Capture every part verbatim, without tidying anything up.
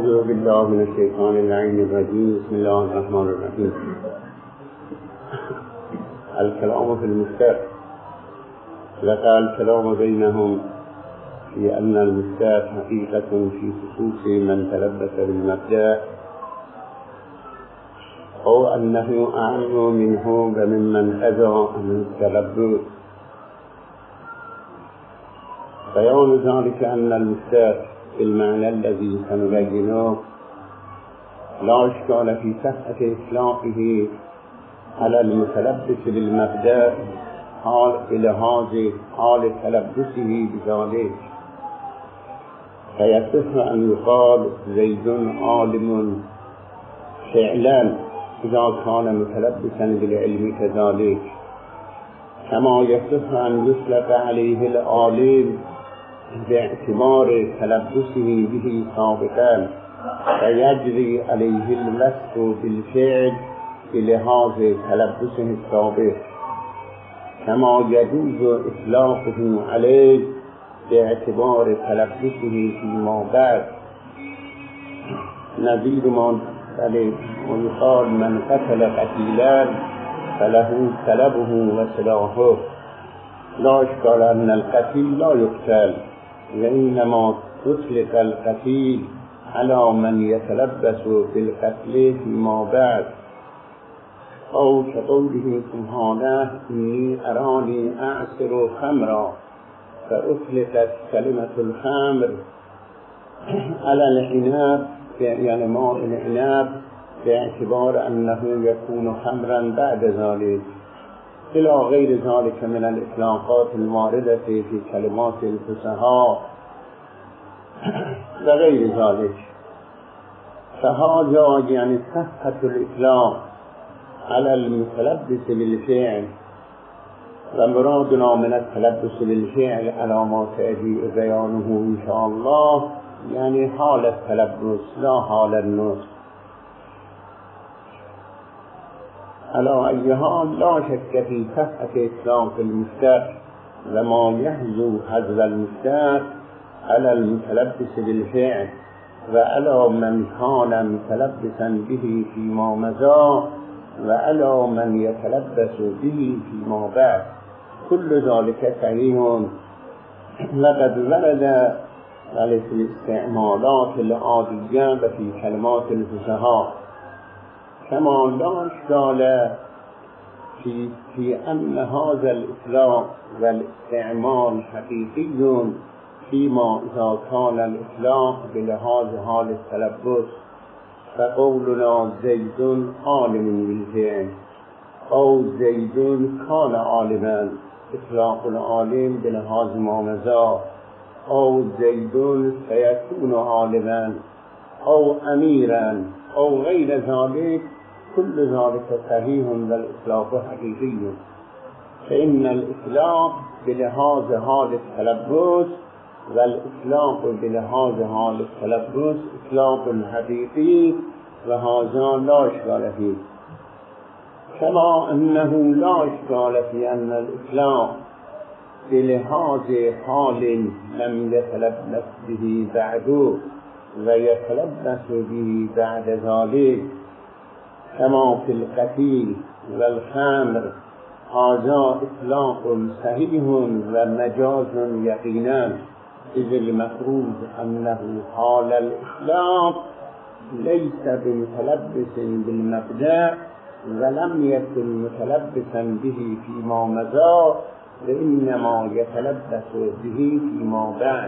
أعوذ بالله من الشيطان اللعين الرجيم. بسم الله الرحمن الرحيم. الكلام في المفتاح. لقى الكلام بينهم في أن المفتاح حقيقة في خصوص من تلبس بالمبدأ، أو أنه أعم منه وممن أذى من التلبس. بيان ذلك أن المفتاح بالمعنى الذي سنبينه لا إشكال في صحة إطلاقه على المتلبس بالمبدأ حال بلحاظ حال تلبسه بذلك، فيصح أن يقال زيد عالم فعلا إذا كان متلبسا بالعلم كذلك، كما يصح أن يطلق عليه العالم باعتبار تلبسه به سابقا، فيجري عليه الوصف بالفعل بلحاظ تلبسه السابق، كما يجوز إطلاقه عليه باعتبار تلبسه فيما بعد. نظير ما ويقال من قتل قتيلا فله طلبه وسلاحه. لا إشكال أن القتيل لا يقتل، وإنما يطلق القتيل على من يتلبس بالقتل فيما بعد، أو كقوله سبحانه إني أراني أعصر خمرا، فأطلقت كلمة الخمر على العناب، يعني ماء العناب، باعتبار أنه يكون خمرا بعد ذلك، إلى غير ذلك من الإطلاقات الواردة في كلمات الفصحاء وغير ذلك. فهذا يعني صحة الإطلاق على المتلبس بالفعل، ومرادنا من التلبس بالفعل على ما سيجيء بيانه إن شاء الله يعني حال التلبس لا حال النطق. على أي حال لا شك في صحة إطلاق المفتاح وما يحزو حذف المفتاح على المتلبس بالفعل وعلى من كان متلبسا به فيما مضى وعلى من يتلبس به فيما بعد، كل ذلك صحيح. لقد ورد في الاستعمالات العادية وفي كلمات الفصحاء، كما لا إشكال في في أن هذا الإطلاق والاستعمال حقيقي فيما إذا كان الإطلاق بلحاظ حال التلبس، فقولنا زيد عالم بالفعل أو زيد كان عالما، إطلاق العالم بلحاظ ما مضى، أو زيد سيكون عالما أو أميرا أو غير ذلك، كل ذلك صحيح والإطلاق حقيقي. فإن الإطلاق بلحاظ حال التلبس والإطلاق بلحاظ حال التلبس إطلاق حقيقي، وهذا لا إشكال فيه، كما أنه لا إشكال في أن الإطلاق بلحاظ حال لم يتلبس به بعده ويتلبس به بعد ذلك، كما في القتيل والخمر، هذا إطلاق صحيح ومجاز يقينا، إذ المفروض أنه حال الإطلاق ليس بمتلبس بالمبدأ ولم يكن متلبسا به فيما مضى، وإنما يتلبس به فيما بعد.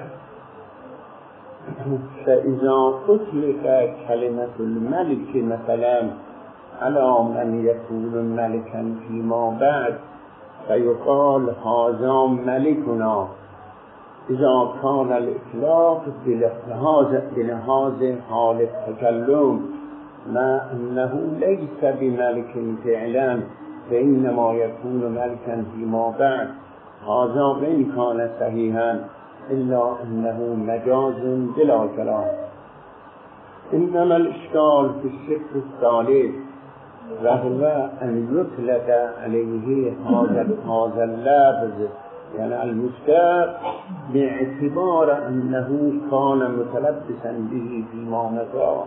فإذا أطلق كلمة الملك مثلا على من يكون ملكا فيما بعد، فيقال هذا ملكنا، إذا كان الإطلاق بلحاظ حال التكلم، ما أنه ليس بملك فعلا فإنما يكون ملكا فيما بعد، هذا وإن كان صحيحا إلا أنه مجاز بلا كلام. إنما الإشكال في الشق الثالث، وهو أن يطلق عليه هذا هذا اللفظ يعني المشتق باعتبار أنه كان متلبسا به فيما مضى،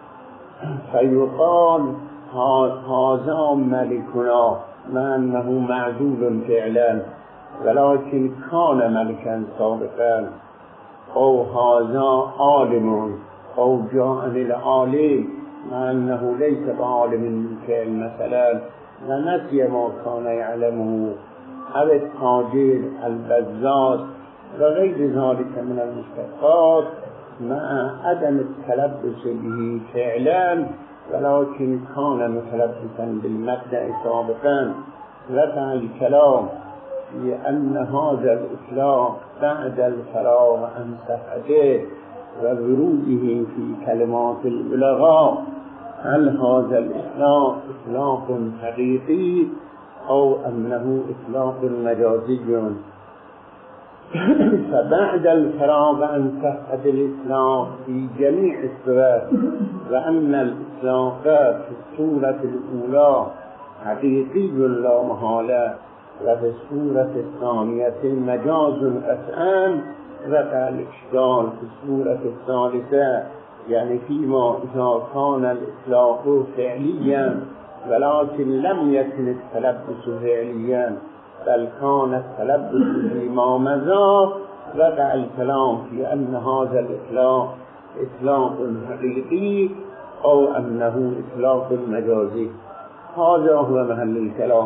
فيقال هذا ملكنا مع أنه معدول فعلا ولكن كان ملكا سابقا، أو هذا عالم أو جاء العالم مع أنه ليس بعالم من فعل مثلا ونسي ما كان يعلمه، أو التاجر البزاز وغير ذلك من المشتقات مع عدم التلبس به فعلا ولكن كان متلبسا بالمبدأ سابقا. رفع الكلام لأن هذا الإطلاق بعد الفراغ عن صحته ووروده في كلمات البلاغاء، هل هذا الإطلاق إطلاق حقيقي أو أنه إطلاق مجازي؟ فبعد الفراغ عن صحة الإطلاق في جميع الصور، وأن الإطلاق في الصورة الأولى حقيقي لا محالة وفي الصورة الثانية مجاز قطعا، رفع الإشكال في الصورة الثالثة يعني فيما إذا كان الإطلاق فعليا ولكن لم يكن التلبس فعليا بل كان التلبس فيما مضى، رفع الكلام في أن هذا الإطلاق إطلاق حقيقي أو أنه إطلاق مجازي. هذا هو محل الكلام.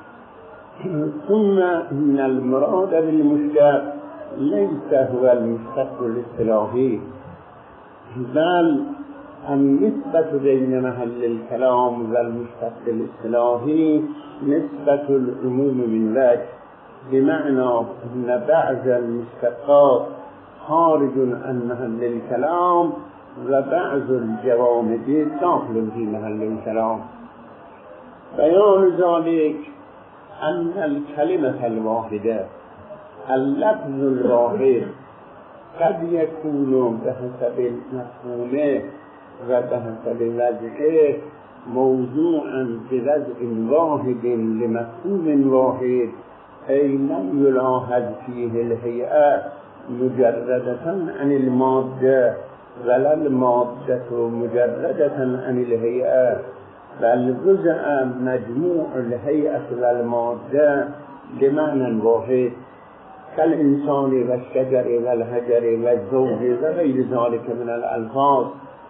ثم إن المراد بالمشتق ليس هو المشتق الاصطلاحي، بل النسبة بين محل الكلام والمشتق الاصطلاحي نسبة العموم من وجه، بمعنى أن بعض المشتقات خارج عن محل الكلام وبعض الجوامد داخل في محل الكلام. بيان ذلك أن الكلمة الواحدة اللفظ الواحد قد يكون بحسب المفهوم وبحسب وضعه موضوعا بوضع واحد لمفهوم واحد، أي لم يلاحظ فيه الهيئة مجردة عن المادة ولا المادة مجردة عن الهيئة، بل جزء مجموع الهيئة والمادة بمعنى واحد كالإنسان والشجر والحجر والزوج وغير ذلك من الألفاظ.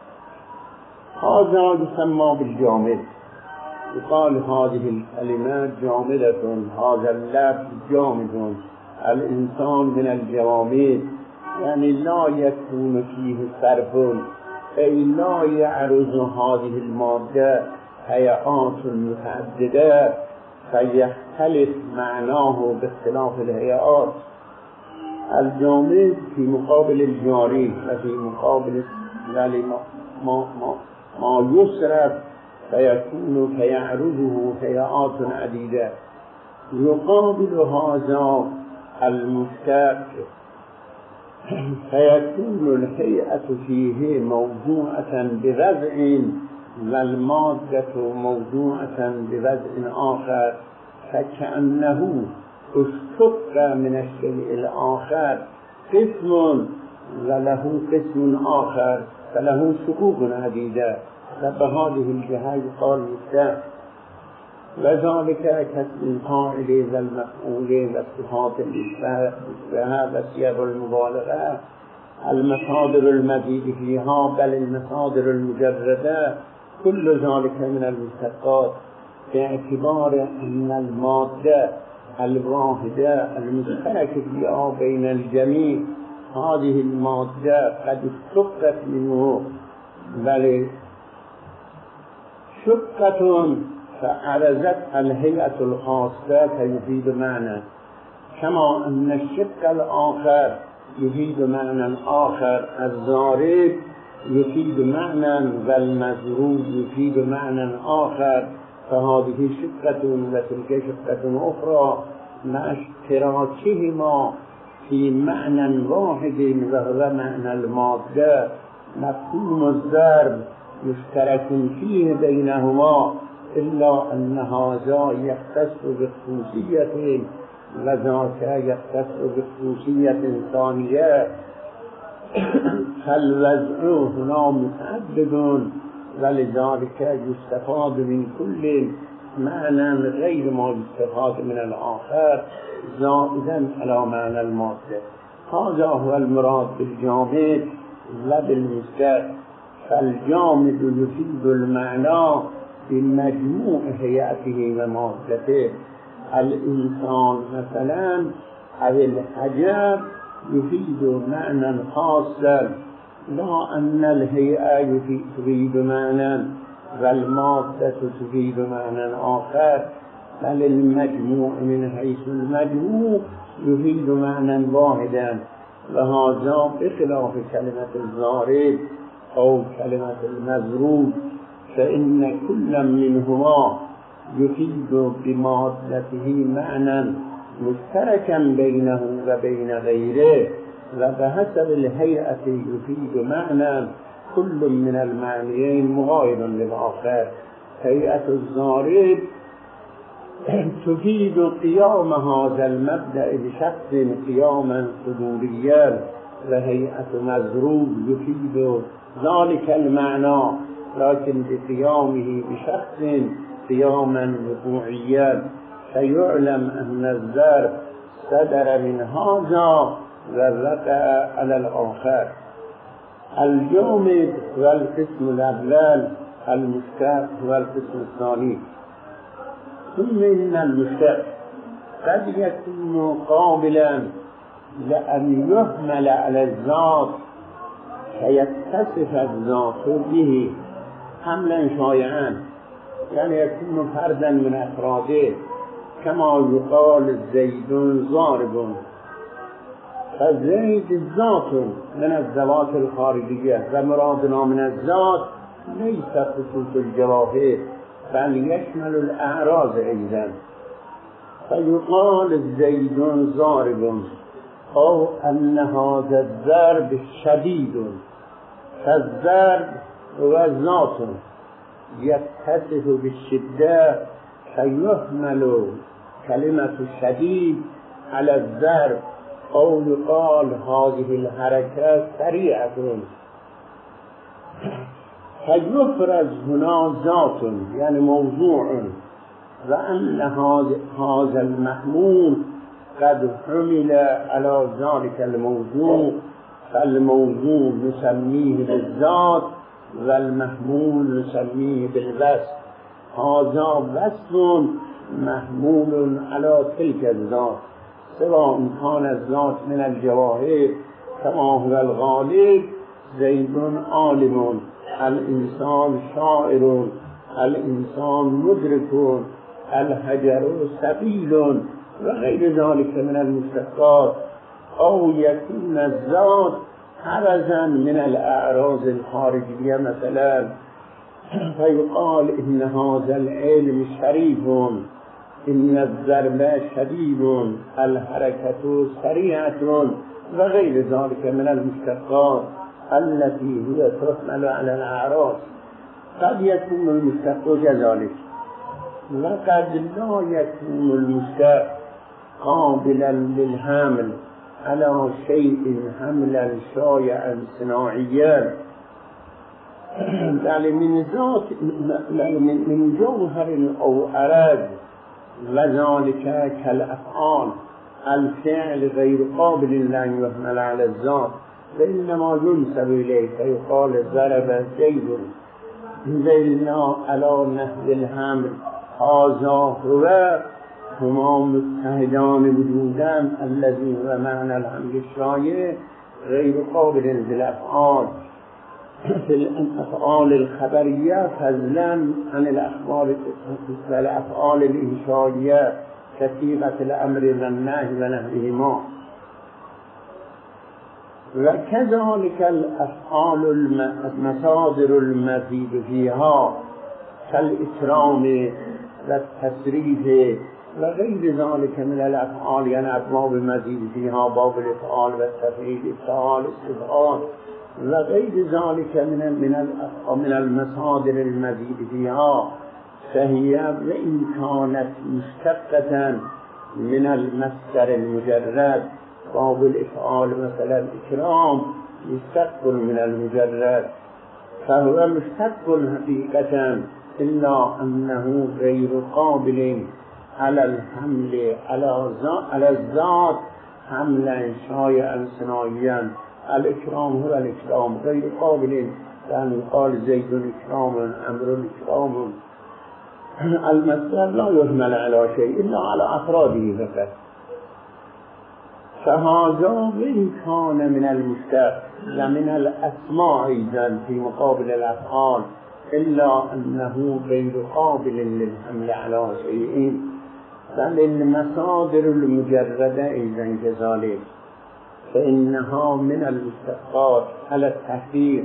هذا يسمى بالجامد، يقال هذه الكلمات جامدة، هذا اللفظ جامد، الإنسان من الجوامد، يعني لا يكون فيه صرف، أي لا يعرض هذه المادة هيئات متعددة فيختلف معناه باختلاف الهيئات. الجامد في مقابل الجاري وفي مقابل ما, ما, ما يصرف فيكون فيعرضه هيئات عديدة. يقابل هذا المشتق فيكون الهيئة فيه موضوعة بوضع والمادة موضوعة بوضع آخر، فكأنه اشتق من الشيء الآخر قسم وله قسم آخر فله شقوق عديدة، فبهذه الجهة يقال مشتق. وذلك كاسم الفاعل والمفعول والصفات الإشباه وصيغ المبالغة، المصادر المزيد فيها بل المصادر المجردة، كل ذلك من المشتقات، باعتبار أن المادة الواحدة المشتركة فيها بين الجميع هذه المادة قد اشتقت منه، بل شقة فعرزت الهيئة الخاصة فيفيد معنى، كما أن الشق الآخر يفيد معنى آخر، الضارب يفيد معنى والمضروب يفيد معنى آخر، فهذه شقة وتلك شقة أخرى مع اشتراكهما في معنى واحد وهو معنى المادة. مفهوم الضرب مشترك فيه بينهما، إلا أن هذا يختص بخصوصية وذاك يختص بخصوصية ثانية فالوضع هنا متعدد ولذلك يستفاد من كل معنى غير ما يستفاد من الآخر زائدا على معنى المادة. هذا هو المراد بالجامد وبالمشتق. فالجامد يفيد المعنى بمجموع هيئته ومادته. الإنسان مثلا أو الحجر يفيد معنى خاصا، لا أن الهيئة تفيد معنى والمادة تفيد معنى آخر، بل المجموع من حيث المجموع يفيد معنى واحدا. وهذا بخلاف كلمة الضارب أو كلمة المضروب، فإن كل منهما يفيد بمادته معنى مشتركا بينه وبين غيره، وبحسب الهيئة يفيد معنى كل من المعنيين مغاير للآخر. هيئة الضارب تفيد قيام هذا المبدأ بشخص قياما صدوريا، وهيئة مضروب يفيد ذلك المعنى لكن بقيامه بشخص قياما وقوعيا. فيعلم أن الضرب صدر من هذا ووقع على الآخر. الجامد هو القسم الأول، المشتق هو القسم الثاني. ثم إن المشتق قد يكون قابلا لأن يحمل على الذات فيتصف الذات به حملا شائعا، يعني يكون فردا من أفراده، كما يقال زيد ضارب. فزيد ذات من الذوات الخارجية، ومرادنا من الذات ليس خصوص الجواهر بل يشمل الأعراض أيضا. فيقال زيد ضارب أو أن هذا الضرب شديد. فالضرب هو ذات يتصف بالشدة، فيحمل كلمة الشديد على الضرب، أو يقال هذه الحركة سريعة. فيفرز هنا ذات يعني موضوع، وأن هذا المحمول قد حمل على ذلك الموضوع، فالموضوع نسميه بالذات والمحمول نسميه بالوصف. هذا وصف محمول على تلك الذات، سواء كان الذات من الجواهر كما هو الغالب زيد عالم، الإنسان شاعر، الإنسان مدرك، الحجر سبيل وغير ذلك من المشتقات. أو يكون الذات حرزا من الأعراض الخارجية مثلا، فيقال إن هذا العلم شريف، إن الضرب شديد، الحركة سريعة وغير ذلك من المشتقات التي هي تحمل على الأعراض. قد يكون المشتق كذلك، وقد لا يكون المشتق قابلا للحمل على شيء حملا شائعا صناعيا، بل من ذات من جوهر أو عرض، وذلك كالأفعال. الفعل غير قابل لأن يحمل على الذات، فإنما ينسب إليه، فيقال ضرب زيد زيدنا على نحو الحمل. هذا هو هما متحدان وجودا الذي هو معنى الحمل الشائع غير قابل للأفعال في الأفعال الخبرية فضلا عن الأخبار والأفعال الإنشائية كصيغة الأمر والنهي ونحوهما. وكذلك الأفعال المصادر المزيد فيها كالإكرام والتسريف وغير ذلك من الأفعال، يعني أبواب المزيد فيها باب الإفعال والتفعيل إفعال استفعال وغير ذلك من من من المصادر المزيد فيها، فهي وإن كانت مشتقة من المصدر المجرد باب الافعال مثلا اکرام مشتق من المجرد فهو مشتق حقیقتا الا انه غیر قابل على الحمل على الذات حملا شایعا ثنائيا. الاکرام هو الاکرام غیر قابل يعني قال زید اکرام امر اکرام. المصدر لا يحمل على شيء الا على افراده فقط. فهذا وإن كان من المشتق ومن الاسماء ايضا في مقابل الافعال الا انه غير قابل للحمل على شيء. بل المصادر المجردة ايضا كذلك فإنها من المشتقات على التحقيق.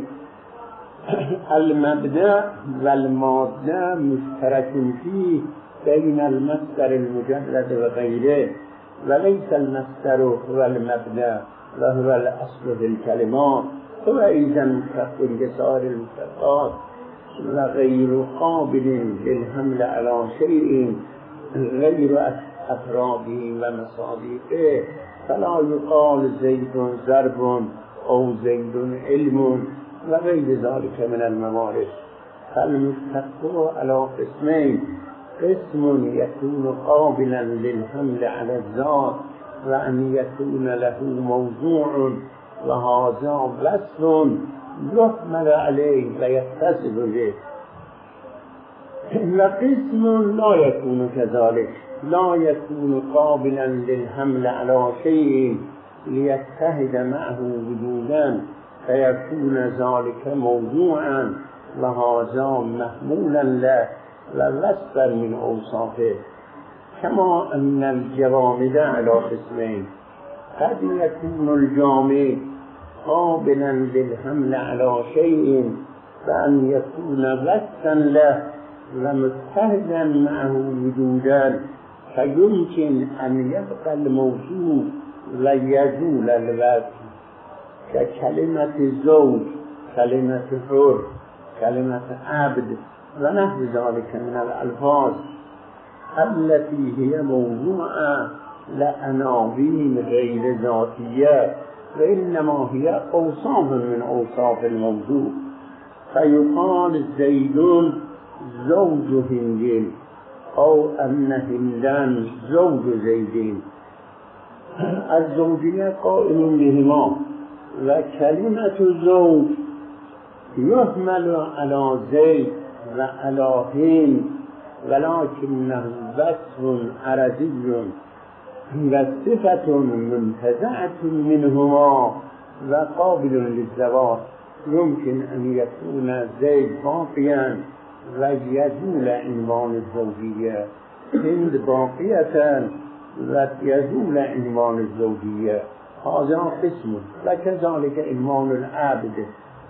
المبدأ والمادة مشترك فيه بين المصدر المجرد وغيره وليس المصدر هو المبدأ وهو الأصل في الكلمات. هو أيضا مشتق كسائر المشتقات وغير قابل للحمل على شيء غير أفراده ومصادقه. فلا يقال زيد ضرب أو زيد علم وغير ذلك من الموارد. فالمشتق على قسمين: قسم يكون قابلا للحمل على الذات وأن يكون له موضوع وهذا وصف يحمل عليه ويتصف به، وقسم لا يكون كذلك، لا يكون قابلا للحمل على شيء ليتحد معه وجودا فيكون ذلك موضوعا وهذا محمولا له ووصفا من اوصافه. كما ان الجوامد على قسمين: قد يكون الجامد قابلا للحمل على شيء فأن يكون وصفا له ومتحدا معه وجودا فيمكن أن يبقى الموصوف ويزول الوصف، ككلمة زوج، كلمة حر، كلمة عبد ونحو ذلك من الألفاظ التي هي موضوعة لعناوين غير ذاتية وإنما هي أوصاف من أوصاف الموضوع. فيقال زيد زوج هند أو أن هندا زوج زيد. الزوجية قائم بهما، وكلمة زوج يحمل على زيد وعلى هند ولكنه وصف عربي وصفة منتزعة منهما وقابل للزواج. يمكن أن يكون زيد باقيا ويزول عنوان الزوجية، هند باقية ويزول عنوان الزوجية. هذا قسم. وكذلك عنوان العبد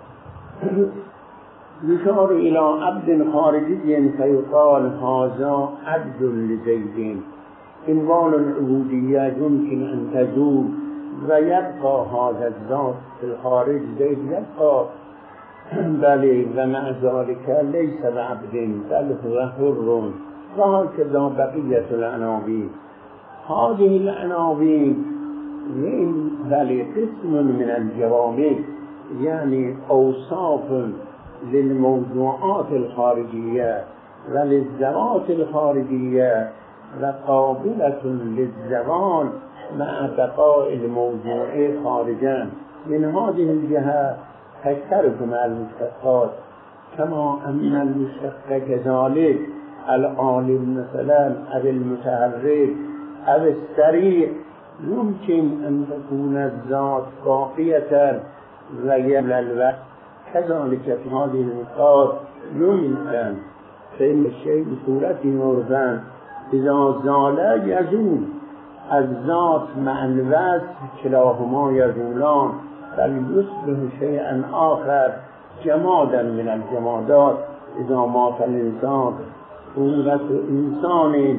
يشار إلى عبد خارجي فيقال هذا عبد لزيد. عنوان العبودية يمكن أن تزول ويبقى هذا الذات في الخارج زيد يبقى، بل ومع ذلك ليس بعبد بل هو حر. وهكذا بقية العناوين. هذه العناوين بل قسم من الجوامد يعني أوصاف للموضوعات الخارجية وللذوات الخارجية وقابلة للزوال مع بقاء الموضوع خارجا. من هذه الجهة تشترك مع المشتقات، كما أن المشتق كذلك العالم مثلا أو المتحرك أو السريع يمكن أن تكون الذات باقية ويزول الوصف. كذلك في هذه النقاط يمكن فإن الشيء بصورة مرضان إذا زال يزول الذات مع الوصف كلاهما يزولان، بل يصبح شيئا آخر جمادا من الجمادات. إذا مات الإنسان صورة إنسان.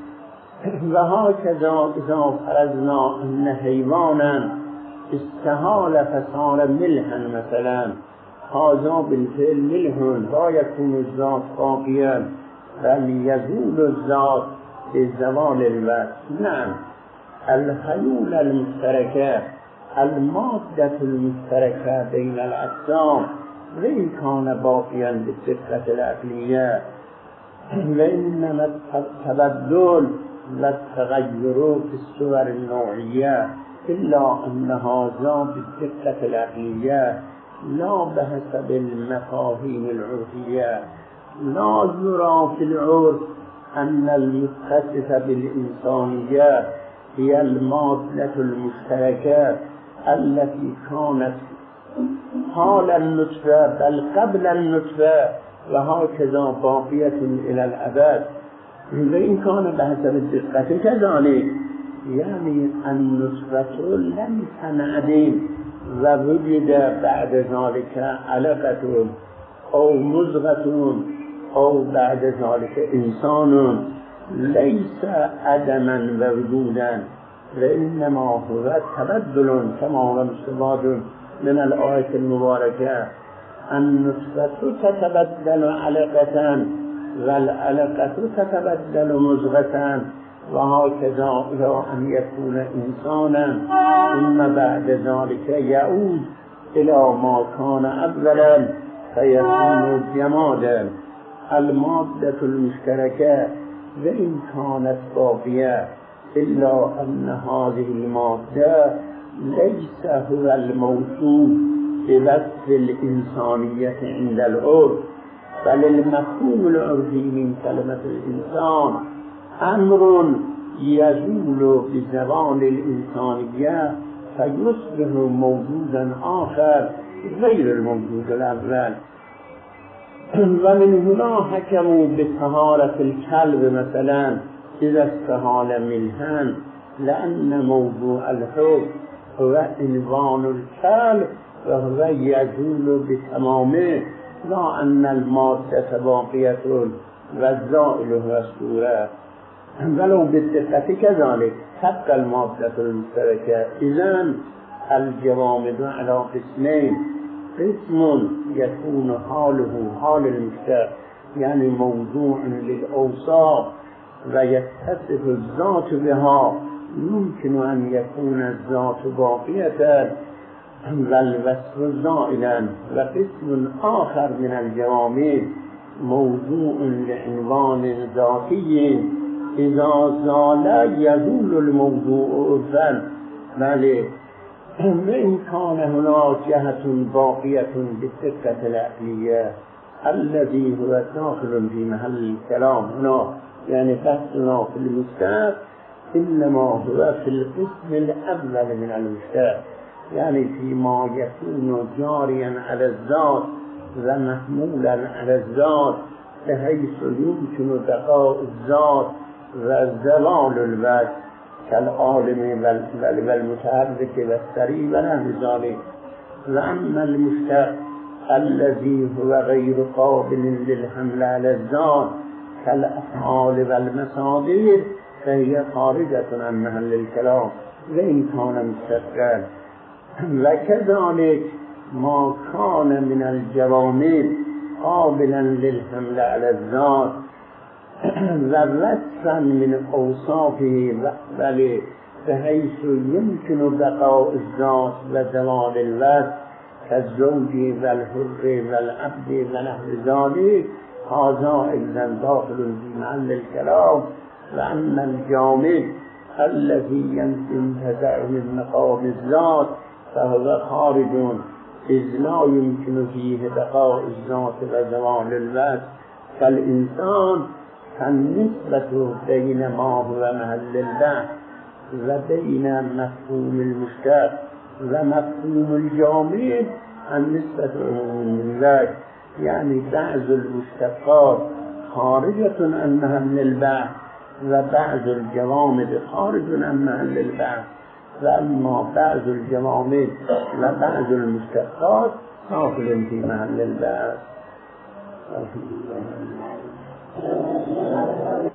وهكذا إذا فرضنا أن حيوانا استحال فصار ملحا مثلا، هذا بالفعل ملح لا يكون الذات باقيا بل يزول الذات بزوال الوصف. نعم الحلول المشتركه المادة المشتركه بين الأجسام وإن كان باقيا بالصفة العقلية، وإنما التبدل والتغير في الصور النوعية، إلا أن هذا بالصفة العقلية لا بحسب المفاهيم العرفية. لا يرى في العرف أن المتصف بالإنسانية هي المادة المشتركة التي كانت حال النطفة بل قبل النطفة وهكذا باقية إلى الأبد. وإن كان بحسب الدقة كذلك، يعني النطفة لم تنعدم ووجد بعد ذلك علقة أو مضغة أو بعد ذلك إنسان، ليس عدما ووجودا، وإنما هو تبدل كما هو مستفاد من الآية المباركة. النطفة تتبدل علقة والعلقة تتبدل مضغة وهكذا إلى أن يكون إنسانا، ثم بعد ذلك يعود إلى ما كان أولا فيكون جمادا. المادة المشتركة وإن كانت باقية، إلا أن هذه المادة ليس هو الموصوف بوصف الإنسانية عند العرف، بل المفهوم العرفي من كلمة الإنسان أمر يزول بزوال الإنسانية فيصبح موجودا آخر غير الموجود الأول. ومن هنا حكموا بطهارة الكلب مثلا إذا استهال منها، لأن موضوع الحكم هو عنوان الكلب وهو يزول بتمامه، لا أن المادة باقية والزائل هو الصورة. ولو بالدقة كذلك تبقى المادة المشتركة. إذن الجوامد على قسمين: قسم يكون حاله حال المشترك يعني موضوع للأوصاف ويتصف الذات بها، يمكن أن يكون الذات باقية والوصف زائلا. وقسم آخر من الجوامد موضوع لعنوان ذاتي، إذا زال يزول الموضوع عرفا، بل وإن كان هناك جهة باقية بالدقة العقلية الذي هو داخل في محل الكلام هنا، يعني بحثنا في المشترك إنما هو في القسم الأول من المشترك، يعني فيما يكون جاريا على الذات ومحمولا على الذات بحيث يمكن بقاء الذات وزلال الوجه كالعالم والمتحرك والسري ونحو ذلك. وأما المشتق الذي هو غير قابل للحمل على الذات كالأفعال والمصادر فهي خارجة عن محل الكلام وإن كان مستقلا. وكذلك ما كان من الجوامد قابلا للحمل على الذات ووصفا من أوصافه بل بحيث يمكن بقاء الذات وزوال الوصف كالزوج والحر والعبد ونحو ذلك، هذا أيضا داخل في محل الكلام. وأن الجامد الذي ينتزع من مقام الذات فهو خارج، إذ لا يمكن فيه بقاء الذات وزوال الوصف كالإنسان. فالنسبة بين ما هو محل البحث وبين مفهوم المشتق ومفهوم الجامد النسبة من ذلك، يعني بعض المشتقات خارجة عن محل البحث وبعض الجوامد خارج عن محل البحث، وأما بعض الجوامد وبعض المشتقات داخل في محل البحث.